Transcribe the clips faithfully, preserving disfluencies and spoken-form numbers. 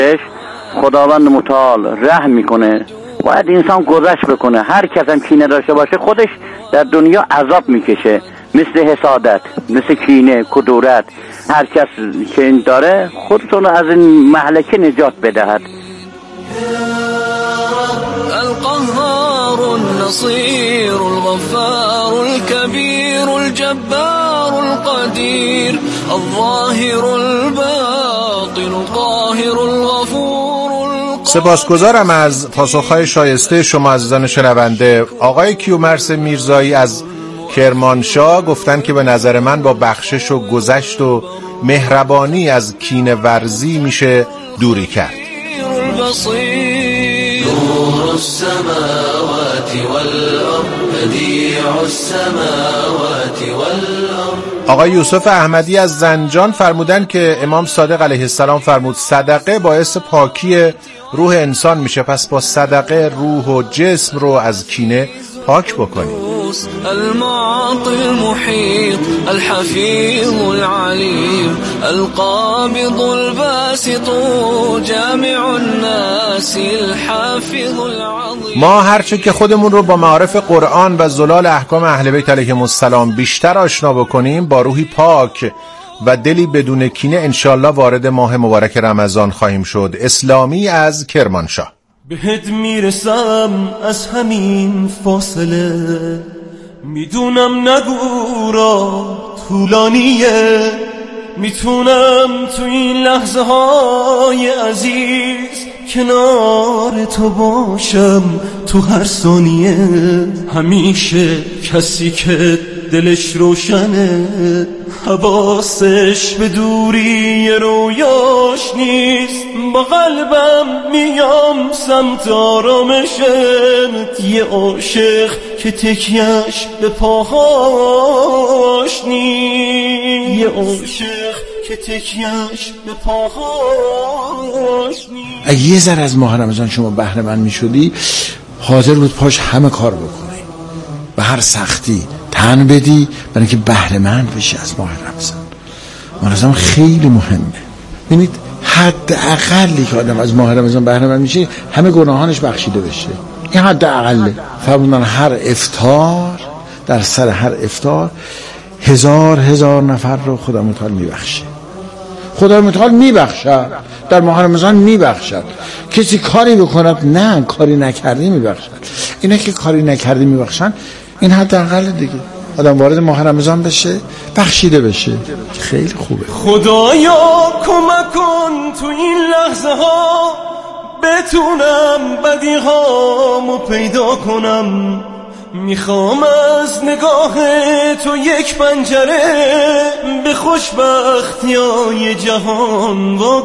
خداوند متعال رحم میکنه. باید انسان گذشت بکنه. هر کس هم کینه داشته باشه خودش در دنیا عذاب میکشه، مثل حسادت، مثل کینه، کدورت. هر کس که این داره خودتون از این مهلکه نجات بدهد. القهار النصير الغفار الكبير الجبار القدير الظاهر الباطن القاهر الغفور. سپاسگزارم از پاسخهای شایسته شما عزیزان شنونده. آقای کیومرث میرزایی از کرمانشاه گفتن که به نظر من با بخشش و گذشت و مهربانی از کینه ورزی میشه دوری کرد. نور السماوات والأرض بديع السماوات والأرض. آقای یوسف احمدی از زنجان فرمودن که امام صادق علیه السلام فرمود صدقه باعث پاکی روح انسان میشه، پس با صدقه روح و جسم رو از کینه پاک بکنیم. المعطي المحيط الحفيظ العليم القابض الباسط جامع الناس الحافظ العظيم. ما هرچه که خودمون رو با معارف قرآن و زلال احکام اهل بیت علیهم السلام بیشتر آشنا بکنیم، با روحی پاک و دلی بدون کینه انشالله وارد ماه مبارک رمضان خواهیم شد. اسلامی از کرمانشاه. بهت میرسم از همین فاصله، میدونم نگو را طولانیه، میتونم تو این لحظه های عزیز کنار تو باشم تو هر ثانیه. همیشه کسی که دلش روشنه حواسش به دوری رویاش نیست، با قلبم میام سمت آرامشت. یه عاشق که تکیهش به پاهاش نیست، یه عاشق که تکیهش به پاهاش نیست. اگه یه ذره از ماه رمضان شما بهره مند میشدی، حاضر بود پاش همه کار بکنی، به هر سختی تن بدی برای اینکه بهره مند بشی از ماه رمضان. ماه رمضان خیلی مهمه. ببینید حد اقلی که آدم از ماه رمضان بهره مند میشه همه گناهانش بخشیده بشه. این حد اقله. فرمودن هر افطار، در سر هر افطار هزار هزار نفر رو خدا متعال میبخشه. خدا متعال میبخشد، در ماه رمضان میبخشد. کسی کاری بکند نه کاری نکردی میبخشد. اینا که کاری نکردی میبخشن، این حد اقل دیگه. آدم وارد ماه رمضان بشه بخشیده بشه، خیلی خوبه. خدایا کمک کن تو این لحظه ها بتونم بدی هامو پیدا کنم. میخوام از نگاه تو یک پنجره به خوشبختیای جهان وا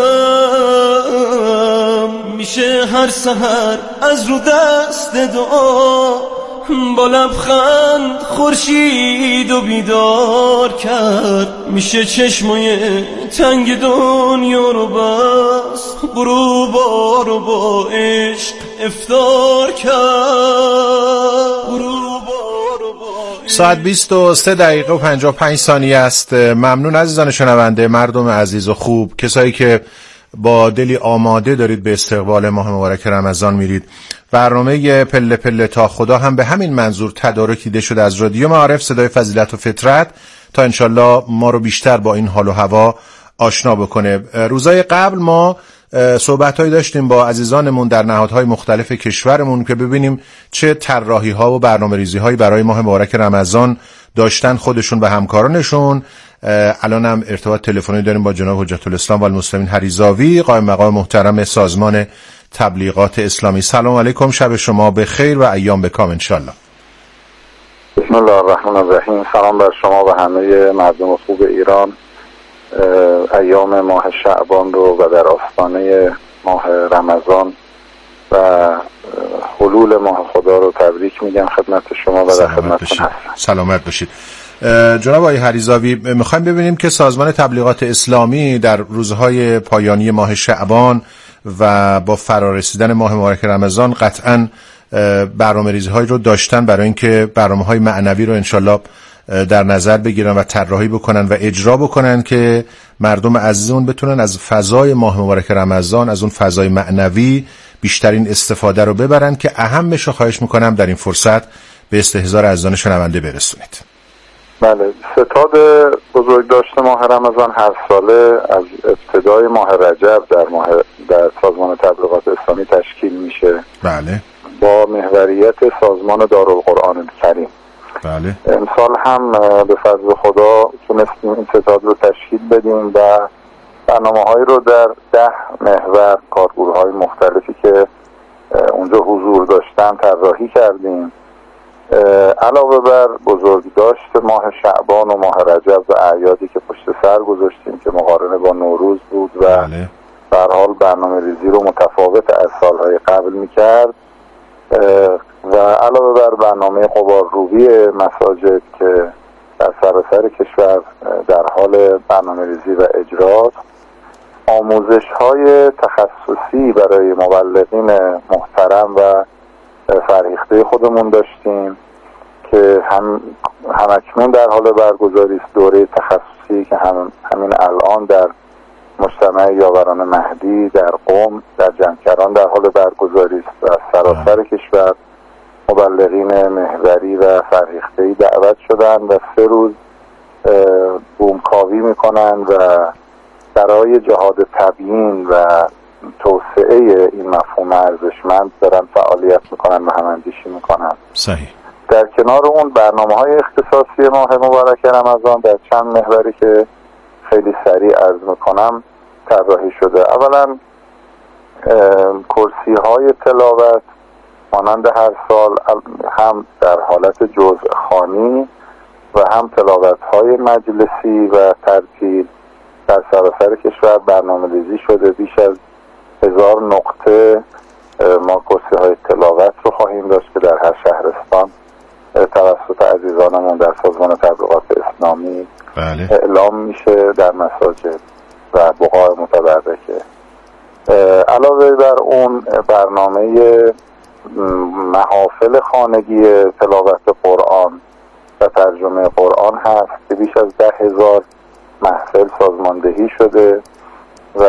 کنم. میشه هر سحر از رو دست دعا با لبخند خورشید و بیدار کرد. میشه چشمای تنگ دنیا رو بس غروبا رو با عشق افطار کرد. غروبا رو با ساعت بیست و سه دقیقه و پنجاه و پنج ثانیه است. ممنون عزیزان شنونده، مردم عزیز و خوب، کسایی که با دلی آماده دارید به استقبال ماه مبارک رمضان میرید. برنامه پله پله تا خدا هم به همین منظور تدارک دیده شده از رادیو معارف صدای فضیلت و فطرت تا انشالله ما رو بیشتر با این حال و هوا آشنا بکنه. روزای قبل ما صحبت‌هایی داشتیم با عزیزانمون در نهادهای مختلف کشورمون که ببینیم چه طراحی‌ها و برنامه‌ریزی‌هایی برای ماه مبارک رمضان داشتن خودشون و همکارانشون. الان هم ارتباط تلفنی داریم با جناب حجت الاسلام و المسلمین حریزاوی، قائم مقام محترم سازمان تبلیغات اسلامی. سلام علیکم، شب شما به خیر و ایام بکام انشالله. بسم الله الرحمن الرحیم. سلام بر شما و همه مردم خوب ایران. ایام ماه شعبان رو و در آستانه ماه رمضان و حلول ماه خدا رو تبریک میگم خدمت شما و در خدمتتون هستم. سلامت باشید. جناب آقای حریزاوی، میخوایم ببینیم که سازمان تبلیغات اسلامی در روزهای پایانی ماه شعبان و با فرارسیدن ماه مبارک رمضان قطعاً برنامه‌ریزی‌هایی رو داشتن برای اینکه برنامه‌های معنوی رو انشالله در نظر بگیرن و طراحی بکنن و اجرا بکنن که مردم عزیزمون بتونن از فضای ماه مبارک رمضان، از اون فضای معنوی بیشترین استفاده رو ببرن، که اهمش رو خواهش میکنم در این فرصت به استحضار عزیزان شنونده برسونید. بله، ستاد بزرگداشت ماه رمضان هر ساله از ابتدای ماه رجب در ماه در سازمان تبلیغات اسلامی تشکیل میشه. بله. با محوریت سازمان دارالقرآن الکریم. بله. امسال هم به فضل خدا تونستیم این ستاد رو تشکیل بدیم و برنامه‌هایی رو در ده محور کارگروه‌های مختلفی که اونجا حضور داشتن طراحی کردیم. علاوه بر بزرگداشت ماه شعبان و ماه رجب و اعیادی که پشت سر گذاشتیم که مقارنه با نوروز بود و بله. به هر حال برنامه ریزی رو متفاوت از سالهای قبل میکرد و علاوه بر برنامه غبارروبی مساجد که در سراسر کشور در حال برنامه ریزی و اجراست، آموزش های تخصصی برای مبلغین محترم و فرهیخته خودمون داشتیم که هم همکنون در حال برگزاری است. دوره تخصصی که هم همین الان در مجتمع یاوران مهدی در قم در جمکران در حال برگزاری است و سراسر کشور مبلغین محوری و فرهیخته‌ای دعوت شدن و سه روز بومکاوی میکنن و برای جهاد تبیین و توسعه این مفهوم ارزشمند دارن فعالیت میکنن و هماندیشی میکنن. صحیح. در کنار اون برنامه‌های اختصاصی ماه مبارک رمضان در چند محوری که خیلی سریع عرض میکنم طراحی شده. اولا کرسی های تلاوت مانند هر سال هم در حالت جزء خوانی و هم تلاوت های مجلسی و ترتیل در سراسر کشور برنامه ریزی شده. بیش از هزار نقطه ما کرسی های تلاوت رو خواهیم داشت که در هر شهرستان توسط عزیزانمون در سازمان تبلیغات اسلامی بله. اعلام میشه در مساجد و بقاع متبرکه. علاوه بر اون برنامه محافل خانگی تلاوت قرآن و ترجمه قرآن هست که بیش از ده هزار محفل سازماندهی شده و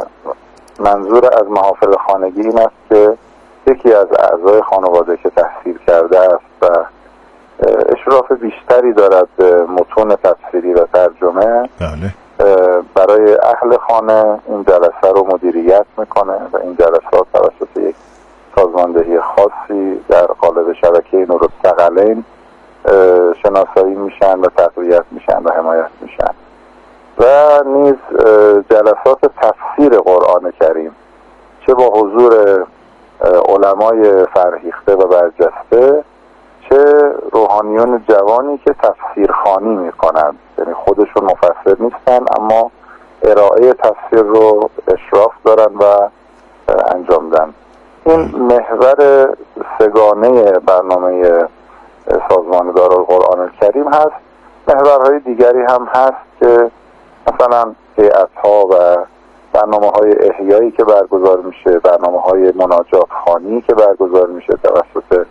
منظور از محافل خانگی این است که یکی از اعضای خانواده که تحصیل کرده است و اشراف بیشتری دارد به متون تفسیری و ترجمه بله. برای اهل خانه این جلسه رو مدیریت میکنه و این جلسات توسط یک سازماندهی خاصی در قالب شبکه نورالثقلین شناسایی میشن و تقویت میشن و حمایت میشن و نیز جلسات تفسیر قرآن کریم چه با حضور علمای فرهیخته و برجسته چه روحانیون جوانی که تفسیر خوانی میکنند، یعنی خودشون مفسر نیستن اما ارائه تفسیر رو اشراف دارن و انجام دن. این محور سگانه برنامه سازمان دارالقرآن الکریم هست. محورهای دیگری هم هست که مثلا هیئت‌ها و برنامه‌های احیایی که برگزار میشه، برنامه‌های مناجات خوانی که برگزار میشه توسط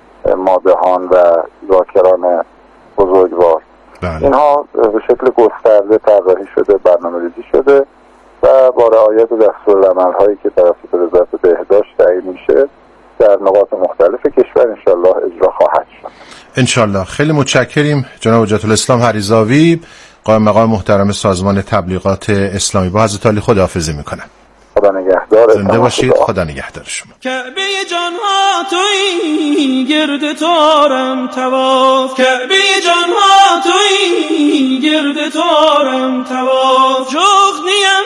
مادهان و ذاکران بزرگوار. بله. اینها به شکل گسترده طراحی شده، برنامه‌ریزی شده و با رعایت دستورالعمل‌هایی که توسط وزارت بهداشت تعیین میشه در نقاط مختلف کشور انشالله اجرا خواهد شد. انشالله. خیلی متشکریم جناب حجت الاسلام هریزاوی، قائم مقام محترم سازمان تبلیغات اسلامی. با حضرت علی خداحافظی میکنم. خدا نگهدار. زنده باشید. خدا نگهدار شما. کعبه جان ها تویی گرد تارم طواف، کعبه جان ها تویی گرد تارم طواف، جغنیم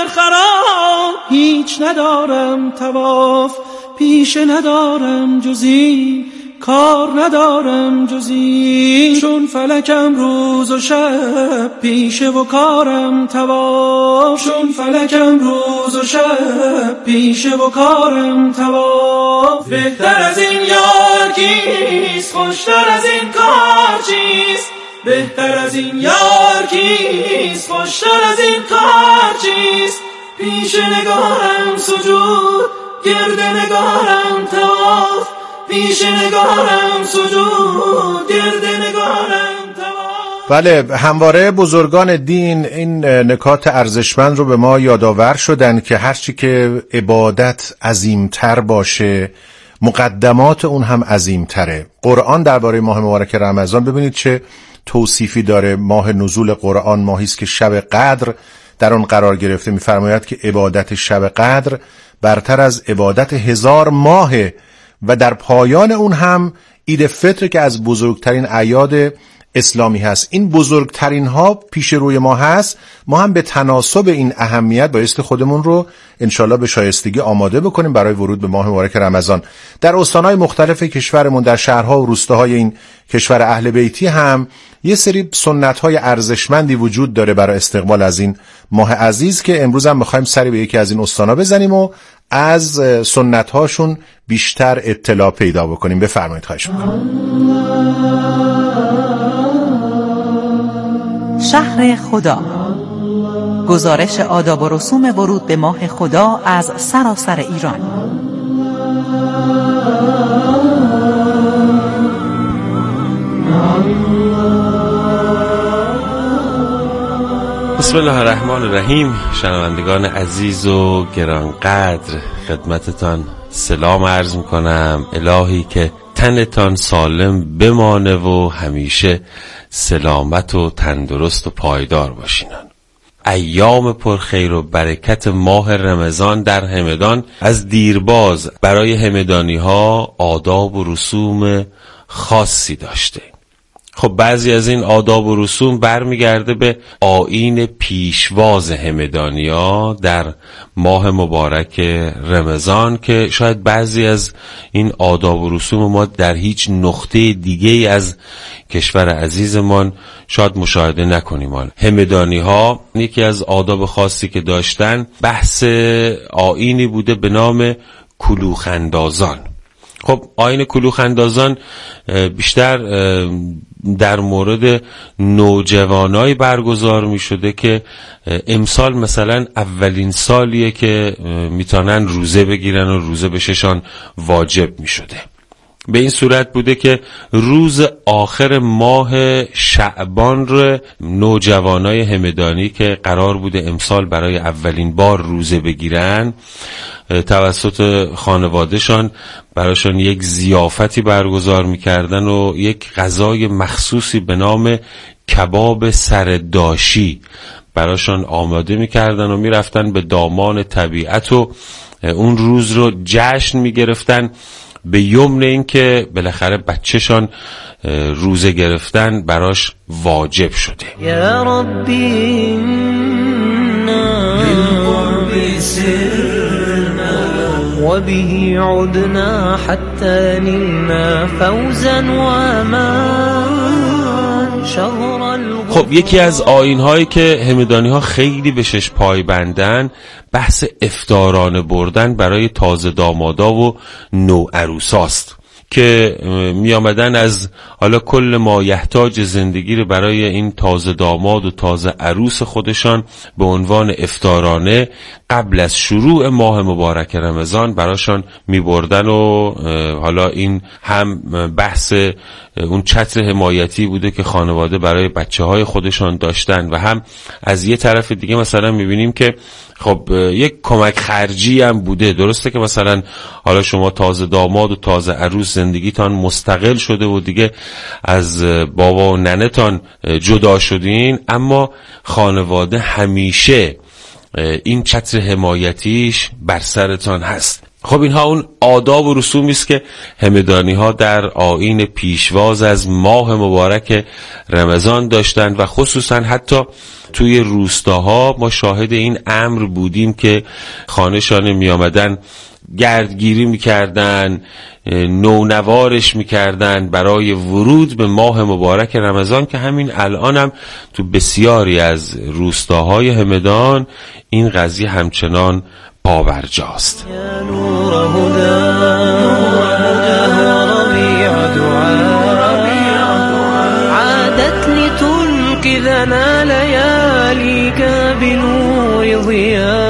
برخراب هیچ ندارم طواف، پیشه ندارم جزی کار ندارم جزی، چون فلکم روز و شب پیشه و کارم طواف، چون فلکم روز و شب پیشه و کارم طواف. بهتر از این یار کیست، خوشتر از این کار چیست، بهتر از این یار کیست، خوشتر از این کار چیست، پیش نگارم سجود گرد نگارم طواف، پیش نگارم سجود گرد نگارم طواف. بله، همواره بزرگان دین این نکات ارزشمند رو به ما یادآور شدن که هرچی که عبادت عظیمتر باشه مقدمات اون هم عظیمتره. قرآن درباره ماه مبارک رمضان ببینید چه توصیفی داره. ماه نزول قرآن ماهی است که شب قدر در آن قرار گرفته. می‌فرماید که عبادت شب قدر برتر از عبادت هزار ماهه و در پایان اون هم عید فطر که از بزرگترین اعیاد اسلامی هست. این بزرگترین ها پیش روی ما هست. ما هم به تناسب این اهمیت بایستی خودمون رو انشالله به شایستگی آماده بکنیم برای ورود به ماه مبارک رمضان. در استانهای مختلف کشورمون، در شهرها و روستاهای این کشور اهل بیتی هم یه سری سنت‌های ارزشمندی وجود داره برای استقبال از این ماه عزیز که امروز هم می‌خوایم سری به یکی از این استان‌ها بزنیم و از سنت‌هاشون بیشتر اطلاع پیدا بکنیم. بفرمایید، خواهش می‌کنم. شهر خدا، گزارش آداب و رسوم ورود به ماه خدا از سراسر ایران. بسم الله الرحمن الرحیم. شنوندگان عزیز و گرانقدر، خدمتتان سلام عرض میکنم. الهی که تنتان سالم بمانه و همیشه سلامت و تندرست و پایدار باشینان. ایام پرخیر و برکت ماه رمضان در همدان از دیرباز برای همدانی ها آداب و رسوم خاصی داشته. خب بعضی از این آداب و رسوم برمیگرده به آیین پیشواز همدانی‌ها در ماه مبارک رمضان که شاید بعضی از این آداب و رسوم ما در هیچ نقطه دیگه از کشور عزیزمان شاید مشاهده نکنیم. همدانی‌ها یکی از آداب خاصی که داشتن بحث آیینی بوده به نام کلوخ اندازان. خب آیین کلوخ اندازان بیشتر در مورد نوجوانای برگزار می شده که امسال مثلا اولین سالیه که میتونن روزه بگیرن و روزه بششان واجب می شده. به این صورت بوده که روز آخر ماه شعبان رو نوجوانای همدانی که قرار بوده امسال برای اولین بار روزه بگیرن توسط خانوادهشان براشون یک ضیافتی برگزار میکردن و یک غذای مخصوصی به نام کباب سرداشی براشون آماده میکردن و میرفتن به دامان طبیعت و اون روز رو جشن میگرفتن به یمن این که بالاخره بچهشان روزه گرفتن براش واجب شده. یا ربی بالقرب سرنا و به عدنا حتی نلنا فوزا و امان شهر الغفران. خب یکی از آیین‌هایی که همدانی ها خیلی بهش پایبندن بحث افطارانه بردن برای تازه دامادا و نوعروساست که می آمدن از حالا کل ما یحتاج زندگی رو برای این تازه داماد و تازه عروس خودشان به عنوان افطارانه قبل از شروع ماه مبارک رمضان براشان می بردن و حالا این هم بحث اون چتر حمایتی بوده که خانواده برای بچه های خودشان داشتن و هم از یه طرف دیگه مثلا می بینیم که خب یک کمک خرجی هم بوده. درسته که مثلا حالا شما تازه داماد و تازه عروس زندگیتان مستقل شده و دیگه از بابا و ننه‌تان جدا شدین، اما خانواده همیشه این چتر حمایتیش بر سرتان هست. خب اینها اون آداب و رسومی است که همدانی ها در آیین پیشواز از ماه مبارک رمضان داشتند و خصوصا حتی توی روستاها ما شاهد این امر بودیم که خانه‌شان می آمدن گردگیری می کردن، نونوارش می کردن برای ورود به ماه مبارک رمضان که همین الان هم تو بسیاری از روستاهای همدان این قضیه همچنان پاورجاست. عادت لتنقذنا لیالیک بنور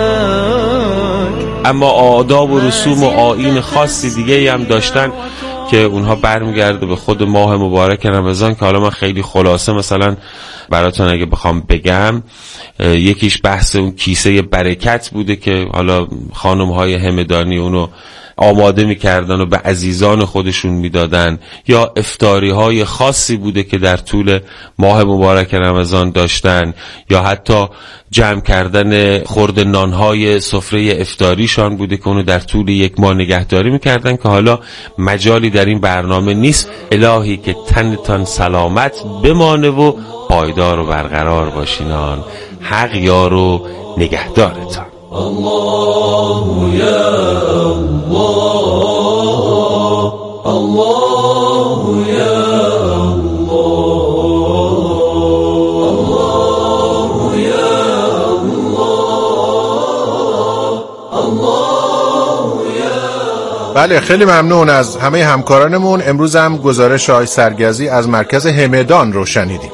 ضیاک. اما آداب و رسوم و آیین خاصی دیگه هم داشتن که اونها برمیگرده به خود ماه مبارک رمضان که حالا من خیلی خلاصه مثلا براتون اگه بخوام بگم، یکیش بحث اون کیسه برکت بوده که حالا خانم‌های همدانی اونو آماده میکردن و به عزیزان خودشون میدادن، یا افطاری های خاصی بوده که در طول ماه مبارک رمضان داشتن، یا حتی جمع کردن خورد نانهای سفره افطاریشان بوده که اونو در طول یک ماه نگهداری میکردن که حالا مجالی در این برنامه نیست. الهی که تنتان سلامت بمانه و پایدار و برقرار باشینان، حق یار و نگهدارتان. الله یا الله، الله یا الله، الله یا الله، الله یا. بله، خیلی ممنون از همه همکارانمون. امروز هم گزارش آقای سرگزی از مرکز همدان رو شنیدیم.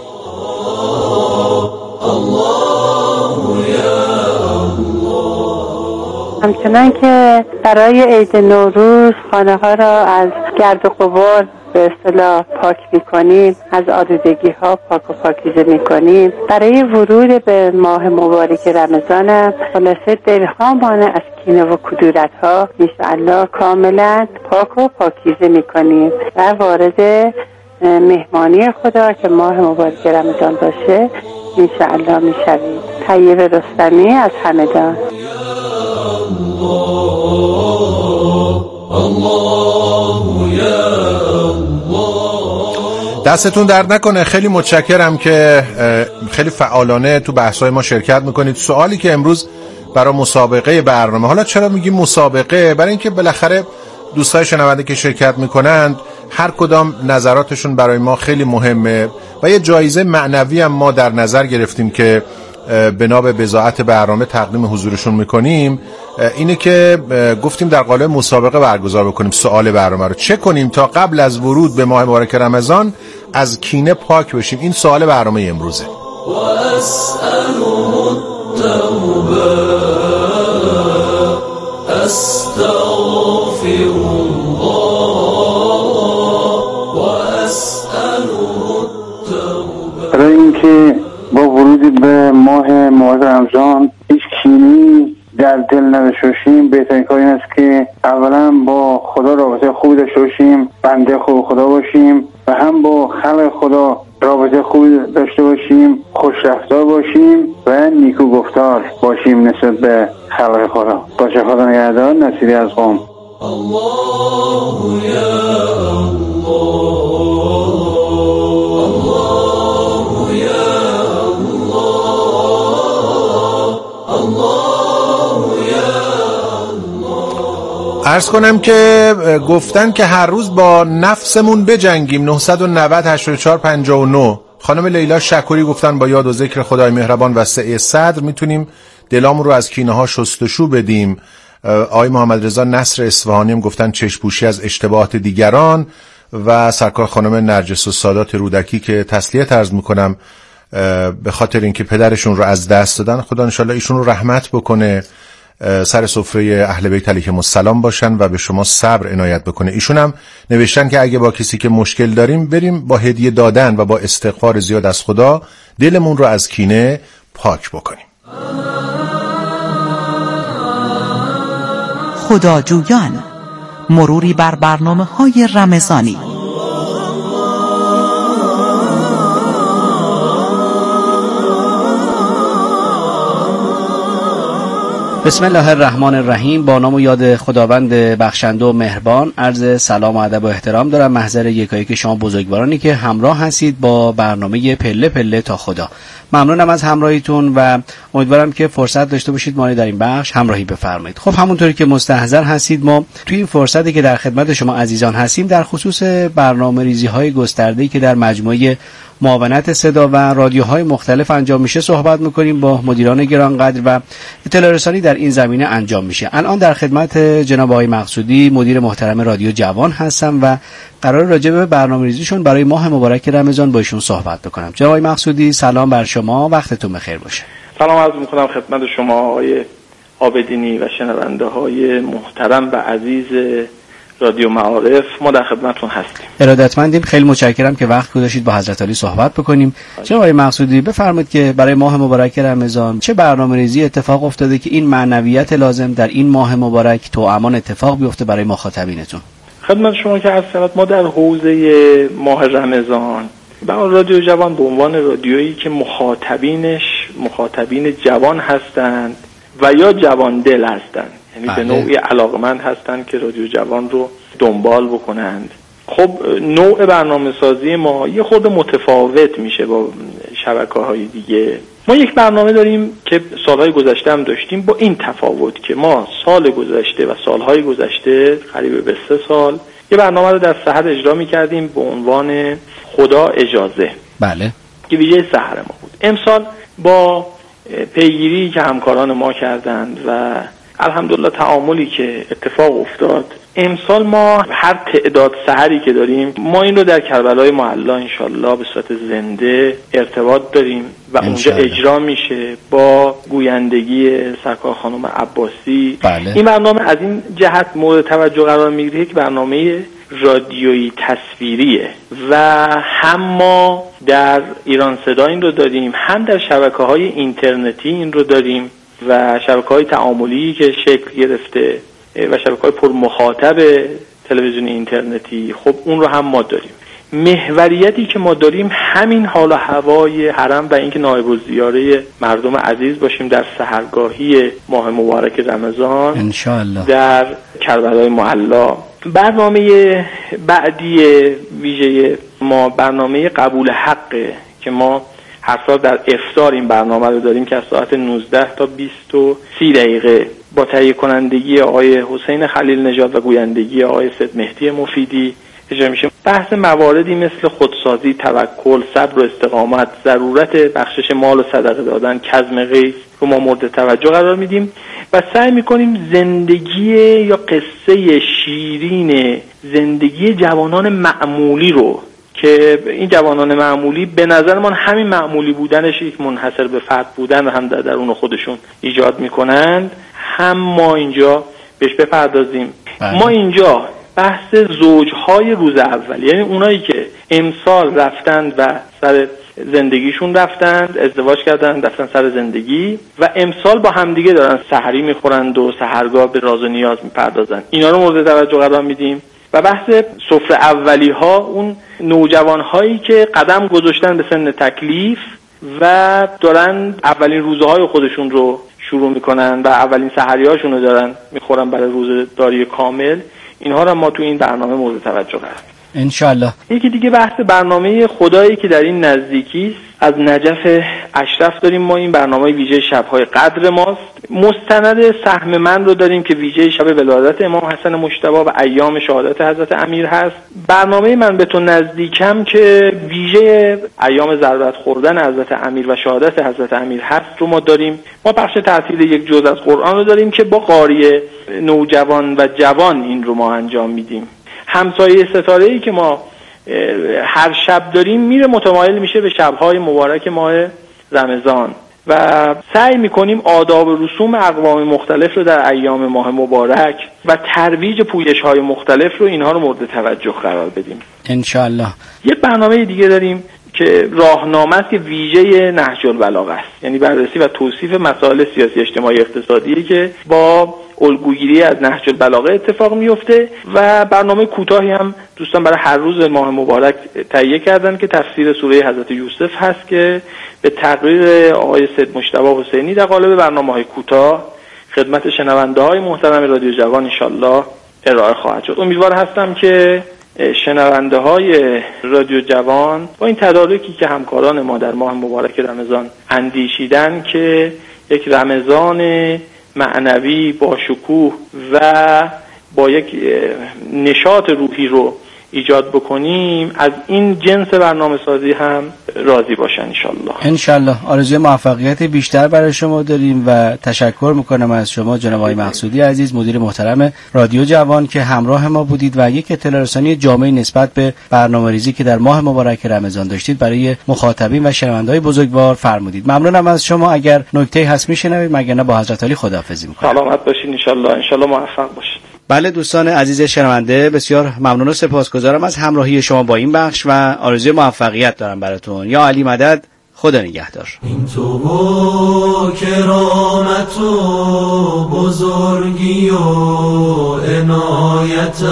همچنان که برای عید نوروز خانه ها را از گرد و غبار به اصطلاح پاک می‌کنیم، از آلودگی ها پاک و پاکیزه می‌کنیم، برای ورود به ماه مبارک رمضان هم خلاصه دلهامان از کینه و کدورت ها انشاءالله کاملا پاک و پاکیزه می‌کنیم و وارد مهمانی خدا که ماه مبارک رمضان باشه انشاءالله می‌شویم. طیب رستمی از همدان. دستتون درد نکنه، خیلی متشکرم که خیلی فعالانه تو بحث‌های ما شرکت میکنید. سوالی که امروز برای مسابقه برنامه، حالا چرا میگیم مسابقه؟ برای اینکه بالاخره دوستای شنونده که شرکت میکنند هر کدام نظراتشون برای ما خیلی مهمه و یه جایزه معنوی هم ما در نظر گرفتیم که بنا به بضاعت برنامه تقدیم حضورشون میکنیم. اینه که گفتیم در قالب مسابقه برگزار بکنیم سوال برنامه رو. چه کنیم تا قبل از ورود به ماه مبارک رمضان از کینه پاک بشیم؟ این سوال برنامه امروزه. برای اینکه با ورود به ماه مبارک رمضان هیچ کینی در دل نداشته باشیم، بهترین کار این است که اولا با خدا رابطه خوبی داشته باشیم، بنده خوب خدا باشیم و هم با خلق خدا رابطه خوبی داشته باشیم، خوش رفتار باشیم و نیکو گفتار باشیم نسبت به خلق خدا. باشه، خدا نگهدار. نصیری از قم. الله یا عرض کنم که گفتن که هر روز با نفسمون بجنگیم. نه نه صفر هشت چهار پنج نه. خانم لیلا شکوری گفتن با یاد و ذکر خدای مهربان و سعی صدر میتونیم دلامون رو از کینه ها شستشو بدیم. آقای محمد رضا نصر اصفهانی هم گفتن چشم‌پوشی از اشتباهات دیگران، و سرکار خانم نرجس و سادات رودکی که تسلیت عرض میکنم به خاطر اینکه پدرشون رو از دست دادن، خدا انشالله ایشون رو رحمت بکنه، سر سفره اهل بیت علیهم السلام باشن و به شما صبر عنایت بکنه. ایشون هم نوشتن که اگه با کسی که مشکل داریم بریم با هدیه دادن و با استغفار زیاد از خدا دلمون رو از کینه پاک بکنیم. خداجویان، مروری بر برنامه‌های رمضانی. بسم الله الرحمن الرحیم. با نام و یاد خداوند بخشنده و مهربان عرض سلام و ادب و احترام دارم محضر یکایک شما بزرگوارانی که همراه هستید با برنامه پله پله تا خدا. ممنونم از همراهیتون و امیدوارم که فرصت داشته باشید ما در این بخش همراهی بفرمایید. خب همونطوری که مستحضر هستید، ما توی این فرصتی که در خدمت شما عزیزان هستیم در خصوص برنامه‌ریزی‌های گسترده‌ای که در مجموعه معاونت صدا و رادیوهای مختلف انجام میشه صحبت میکنیم، با مدیران گرانقدر و اطلاع رسانی در این زمینه انجام میشه. الان در خدمت جناب آقای مقصودی مدیر محترم رادیو جوان هستم و قرار راجع به برنامه‌ریزیشون برای ماه مبارک رمضان با ایشون صحبت بکنم. جناب آقای مقصودی سلام بر شما، وقتتون بخیر باشه. سلام عرض میکنم خدمت شما آقای عابدینی و شنونده های محترم و عزیز رادیو معارف ما در خدمتتون هستیم. ارادتمندیم، خیلی متشکرم که وقت گذاشتید با حضرت علی صحبت بکنیم. جناب آقای مقصودی بفرمایید که برای ماه مبارک رمضان چه برنامه‌ریزی اتفاق افتاده که این معنویت لازم در این ماه مبارک توامان اتفاق بیفته برای مخاطبینتون؟ خدمت شما که عرض شود ما در حوزه ماه رمضان با رادیو جوان به عنوان رادیویی که مخاطبینش مخاطبین جوان هستند و یا جوان دل هستند، یعنی به نوعی علاقمند هستند که رادیو جوان رو دنبال بکنند. خب نوع برنامه سازی ما یه خورده متفاوت میشه با شبکه‌های دیگه. ما یک برنامه داریم که سالهای گذشته هم داشتیم، با این تفاوت که ما سال گذشته و سالهای گذشته قریب به سه سال یه برنامه رو در سحر اجرا میکردیم به عنوان خدا اجازه. بله. که ویژه سحر ما بود. امسال با پیگیری که همکاران ما کردند و الحمدلله تعاملی که اتفاق افتاد، امسال ما هر تعداد سحری که داریم ما این رو در کربلای معلی انشالله به صورت زنده ارتباط داریم و اونجا اجرا میشه با گویندگی سرکار خانم عباسی. بله. این برنامه از این جهت مورد توجه قرار میگیره که برنامه رادیویی تصویریه و هم ما در ایران صدا این رو داریم، هم در شبکه‌های اینترنتی این رو داریم و شبکه‌های تعاملی که شکل گرفته و شبکه‌های پر مخاطب تلویزیون اینترنتی، خب اون رو هم ما داریم. محوریتی که ما داریم همین حال و هوای حرم و اینکه نایب الزیاره مردم عزیز باشیم در سحرگاهی ماه مبارک رمضان انشاءالله در کربلای معلا. برنامه بعدی ویژه ما برنامه قبول حقه که ما هر سال در افطار این برنامه رو داریم که از ساعت نوزده تا بیست و سی دقیقه با تهیه کنندگی آقای حسین خلیل نژاد و گویندگی آقای سید مهدی مفیدی اجرا میشه. بحث مواردی مثل خودسازی، توکل، صبر و استقامت، ضرورت بخشش مال و صدقه دادن، کظم غیظ رو ما مورد توجه قرار میدیم و سعی میکنیم زندگی یا قصه شیرین زندگی جوانان معمولی رو که این جوانان معمولی به نظر من همین معمولی بودنش یک منحصر به فرد بودن و هم در درون خودشون ایجاد میکنند، هم ما اینجا بهش بپردازیم. ما اینجا بحث زوجهای روز اول، یعنی اونایی که امسال رفتند و سر زندگیشون رفتند، ازدواج کردند، رفتن سر زندگی و امسال با همدیگه دارن سحری میخورند و سحرگاه به راز و نیاز میپردازند، اینا رو مورد توجه قرار میدیم. و بحث سفره اولی ها، اون نوجوان هایی که قدم گذاشتن به سن تکلیف و دارن اولین روزهای خودشون رو شروع میکنن و اولین سحری هاشون رو دارن میخورن برای روزداری کامل، اینها رو ما تو این برنامه مورد توجه قرار میدیم انشالله. یکی دیگه بحث برنامه خدایی که در این نزدیکی از نجف اشرف داریم. ما این برنامه ویژه شب‌های قدر ماست. مستند سهم من رو داریم که ویژه شب ولادت امام حسن مجتبی و ایام شهادت حضرت امیر هست. برنامه من به تو نزدیکم که ویژه ایام ضربت خوردن حضرت امیر و شهادت حضرت امیر هست رو ما داریم. ما بخش تحصیل یک جزء از قرآن رو داریم که با قاری نوجوان و جوان این رو ما انجام میدیم. همسایه ستاره‌ای که ما هر شب داریم میره متمایل میشه به شب‌های مبارک ماه رمضان و سعی میکنیم آداب و رسوم اقوام مختلف رو در ایام ماه مبارک و ترویج پویش‌های مختلف رو اینها رو مورد توجه قرار بدیم انشالله. یه برنامه دیگه داریم که راهنامه است که ویژه نهج البلاغه است، یعنی بررسی و توصیف مسائل سیاسی اجتماعی اقتصادی که با الگوگیری از نهج البلاغه اتفاق میفته و برنامه کوتاهی هم دوستان برای هر روز ماه مبارک تهیه کردن که تفسیر سوره حضرت یوسف هست که به تقریر آقای سید مجتبی حسینی در قالب برنامه‌های کوتاه خدمت شنونده‌های محترم رادیو جوان انشالله ارائه خواهد شد. امیدوار هستم که شنونده های رادیو جوان با این تدارکی که همکاران ما در ماه مبارک رمضان اندیشیدن که یک رمضان معنوی با شکوه و با یک نشاط روحی رو ایجاد بکنیم، از این جنس برنامه سازی هم راضی باشن انشالله. انشالله. آرزوی موفقیت بیشتر برای شما داریم و تشکر میکنم از شما جناب آقای مقصودی عزیز، مدیر محترم رادیو جوان که همراه ما بودید و یک اطلاع رسانی جامعی نسبت به برنامه‌ریزی که در ماه مبارک رمضان داشتید برای مخاطبین و شنونده‌های بزرگوار فرمودید. ممنونم از شما. اگر نکته‌ای هست میشنوید، مگر نه با حضرت علی خداحافظی میکنم. سلامت باشید انشالله. انشالله موفق باشید. بله دوستان عزیز شنونده، بسیار ممنون و سپاسگزارم از همراهی شما با این بخش و آرزوی موفقیت دارم براتون. یا علی مدد، خدا نگهدار. این تو و کرامت و بزرگی و عنایتت،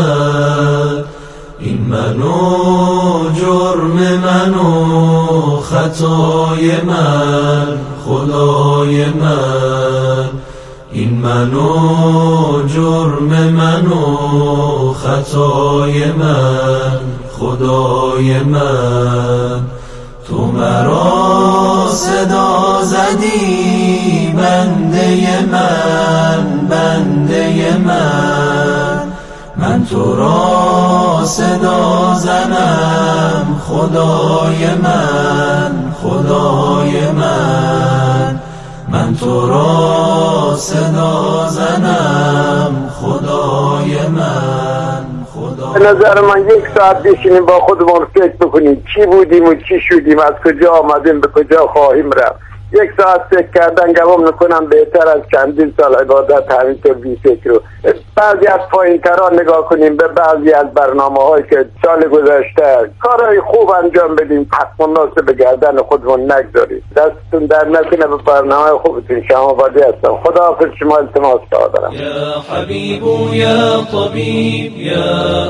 این من و جرم من و خطای من خدای من، این من و جرم من و خطای من خدای من. تو مرا صدا زدی بنده من بنده من، من تو را صدا زنم خدای من خدای من، من تو را صدا زنم خدای من خدا. به نظر من یک ساعت بشینیم با خودمون فکر بکنیم چی بودیم و چی شدیم، از کجا آمدیم به کجا خواهیم رفت. یک ساعت فکر کردن گمان میکنم بهتر از چندین سال عبادت همینطور بی فکر رو. بعضی از پایین تران نگاه کنیم به بعضی از برنامه هایی که سال گذشته کارهای خوب انجام بدیم، حق مناسب به گردن خودمون نگذاریم. دستتون در نکنه به برنامه خوبتون. شما بادی هستم. خدا حافظ شما، التماس دارم. یا حبیب یا طبیب یا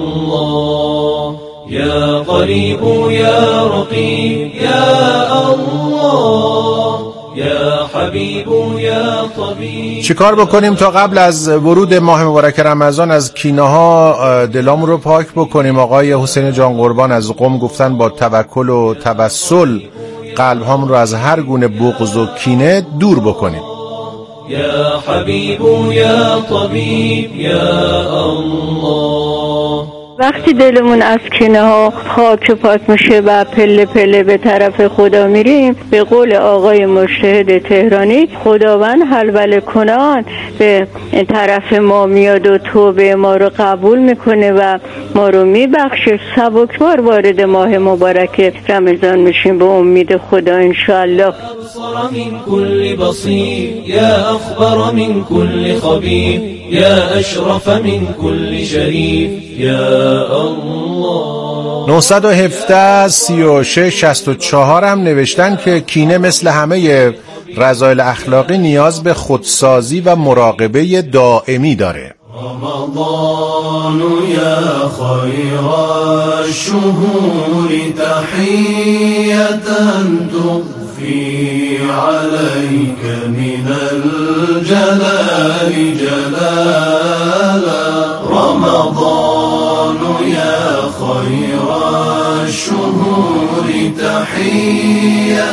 الله، یا قریب یا رقیب یا الله، یا حبیب یا طبیب. چیکار بکنیم تا قبل از ورود ماه مبارک رمضان از کینه ها دلامون رو پاک بکنیم؟ آقای حسین جان قربان از قم گفتن با توکل و توسل قلب هامون رو از هر گونه بغض و کینه دور بکنیم. یا حبیب یا طبیب یا الله. وقتی دلمون از کینه ها پاک پاک میشه و پله پله به طرف خدا میریم، به قول آقای مجتهد تهرانی، خداوند حلول کنان به طرف ما میاد و توبه ما رو قبول میکنه و ما رو میبخشه. سبکبار وارد ماه مبارک رمضان میشیم به امید خدا انشاءالله. ابصر من كل بصير يا أخبر من كل خبير يا أشرف من كل شريف يا الله. نهصد و هفده سی و شش شصت و چهار هم نوشتن که کینه مثل همه رذایل اخلاقی نیاز به خودسازی و مراقبه دائمی داره. رمضان يا خير الشهور تحية تضفي عليك من الجلال جلالا، رمضان يا خير الشهور تحية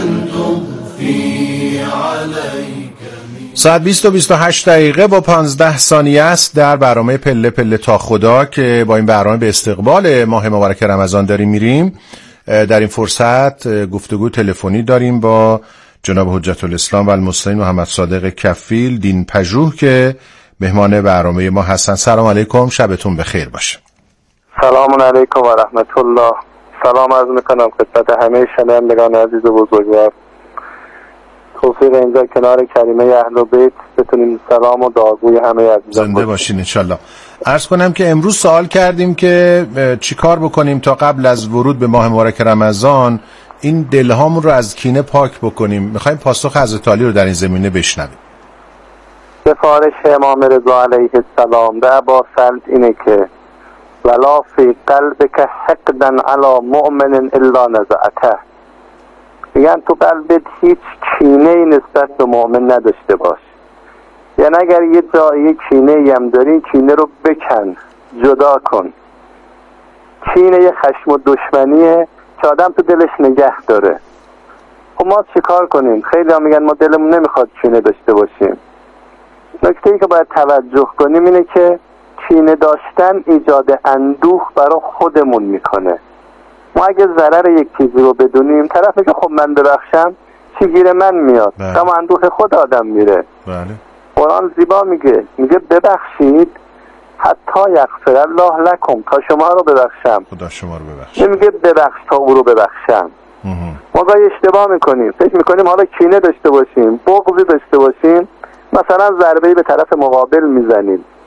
تضفي عليك. ساعت بیست و بیست و هشت دقیقه با پانزده ثانیه است در برنامه پله پله تا خدا که با این برنامه به استقبال ماه مبارک رمضان داریم میریم. در این فرصت گفتگو تلفنی داریم با جناب حجت الاسلام و المسلمین محمد صادق کفیل دین پژوه که مهمان برنامه ما هستن. سلام علیکم، شبتون بخیر باشه. سلام علیکم و رحمت الله. سلام عرض میکنم خدمت همه شنوندگان عزیز و بزرگوار. توفیق اینجا کنار کریمه اهل بیت بتونیم سلام و دعاگوی همه عزیزان زنده باشین انشالله. عرض کنم که امروز سوال کردیم که چی کار بکنیم تا قبل از ورود به ماه مبارک رمضان این دلهامون رو از کینه پاک بکنیم. میخوایم پاسخ حضرت علی رو در این زمینه بشنویم. سفارش امام رضا علیه السلام به ابا سلط اینه که ولا فی قلبک حقدا علی مؤمن الا نزعته. میگن تو قلبت هیچ کینه ای نسبت به مؤمن نداشته باش. یعنی اگر یه جایی کینه ای هم داری، کینه رو بکن، جدا کن. کینه یه خشم و دشمنیه که آدم تو دلش نگه داره. خب ما چی کار کنیم؟ خیلی هم میگن ما دلمون نمیخواد کینه داشته باشیم. نکته ای که باید توجه کنیم اینه که کینه داشتن ایجاد اندوه برای خودمون میکنه. ما اگه ضرر یک چیزی رو بدونیم، طرف میگه خب من ببخشم چی گیر من میاد؟ کم اندوه خود آدم میره. بله. قرآن زیبا میگه میگه ببخشید حتی یغفر الله لکم، تا شما رو ببخشم. خدا شما رو ببخشه. نمیگه ببخش تا او رو ببخشم. ما گاهی اشتباه میکنیم، فکر میکنیم حالا کینه داشته باشیم، بغضی داشته باشیم، مثلا ضربه‌ای به طرف مقابل میزنیم.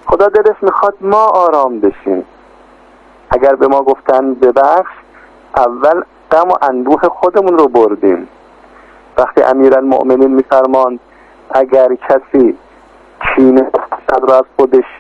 خدا دلش میخواد ما آرام بشیم. اگر به ما گفتن ببخش، اول غم و اندوه خودمون رو بردیم. وقتی امیرالمؤمنین میفرماند اگر کسی کینه از خودش